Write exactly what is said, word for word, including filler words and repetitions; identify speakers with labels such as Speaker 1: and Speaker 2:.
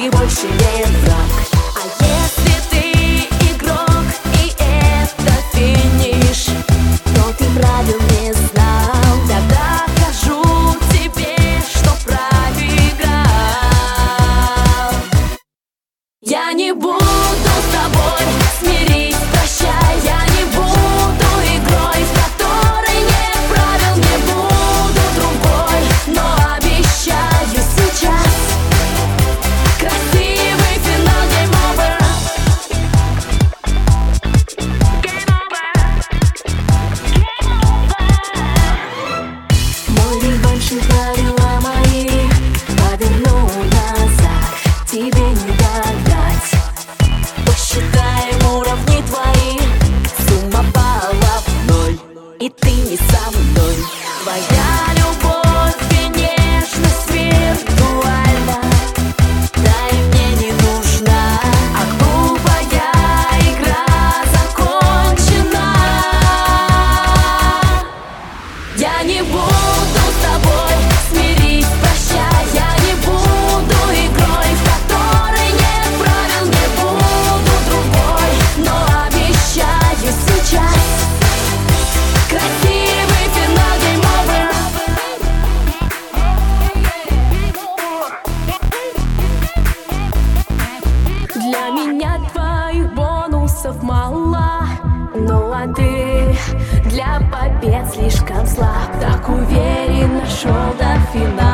Speaker 1: ты больше не враг. А если ты игрок и это финиш, то ты правил не знал. Я докажу тебе, что проиграл. Я не буду с тобой смирись, прощай. Я не буду игрой, в которой нет правил. Не буду другой, но обещаю сейчас красивый финал. Game over. Game over. Мой реванш и правила мои поверну назад. Тебе не догнать. Посчитаем уровни твои. Сумма баллов ноль, и ты не со мной. Твоя любовь и нежность виртуальна. Да и мне не нужна, а глупая игра закончена. Я не буду с тобой смирись, прощай. Я не буду игрой, в которой нет правил. Не буду другой, но обещаю сейчас красивый финал. Game over. Для меня твоих бонусов мало, ну а ты для побед слишком слаб. Так уверенно шел до финала.